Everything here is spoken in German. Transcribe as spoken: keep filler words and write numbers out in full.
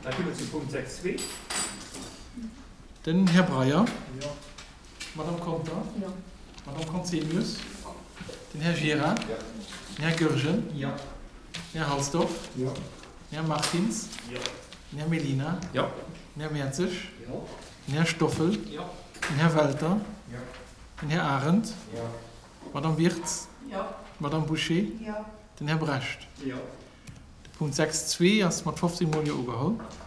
Dann kommen wir zu Punkt sechs Punkt zwei. Den Herr Breyer, Ja. Madame Konter, Ja. Madame Consenius, den Herr Gera, Ja. Herr Gürgen, Ja. Herr Halsdorf, Ja. Herr Martins, Ja. Herr Melina, Ja. Herr Merzig, Ja. Herr Stoffel, Ja. Herr Walter, Ja. Herr Arendt, Ja. Madame Wirtz, Ja. Madame Boucher, Ja. den Herr Brecht. Ja. Punkt sechs Punkt zwei ist mit fünfzehn Millionen angeholt.